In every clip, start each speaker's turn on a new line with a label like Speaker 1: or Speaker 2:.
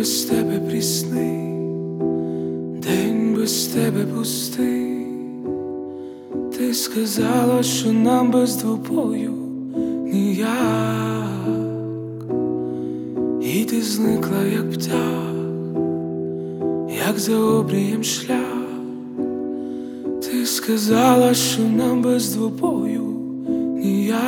Speaker 1: без тебе прісний, день без тебе пустий. Ти сказала, що нам без двобою ніяк, і ти зникла, як птах, як за обрієм шлях. Ти сказала, що нам без двобою ніяк.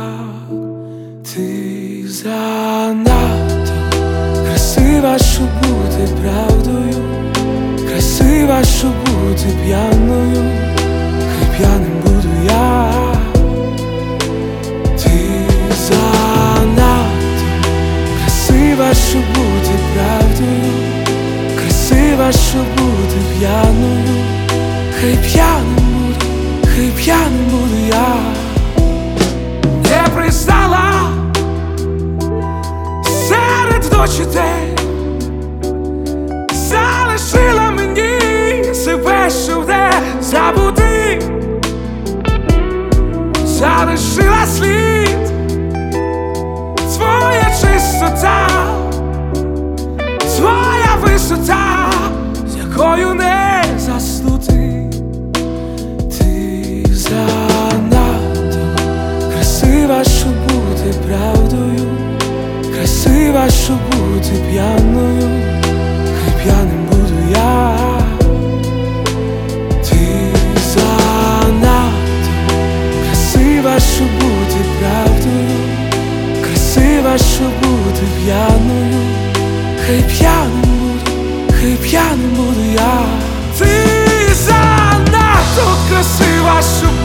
Speaker 1: Ти занадто красива, щоб бути правдою, красива, щоб бути п'яною, хай п'яним буду я. Ти занадто красива, щоб бути правдою, красива, щоб бути п'яною, хай п'яним буду я. Не пристала серед ночі день, залишила мені себе, щоб не забути, залишила слід, твоя чистота, твоя висота, з якою не заснути. Ти занадто красива, щоб бути правдою, красива, щоб бути п'яною, хай п'яним буду я. Ти занадто красива, щоб бути правдою, красива, щоб бути п'яною, хай п'яним буду я. Ти занадто красива, щоб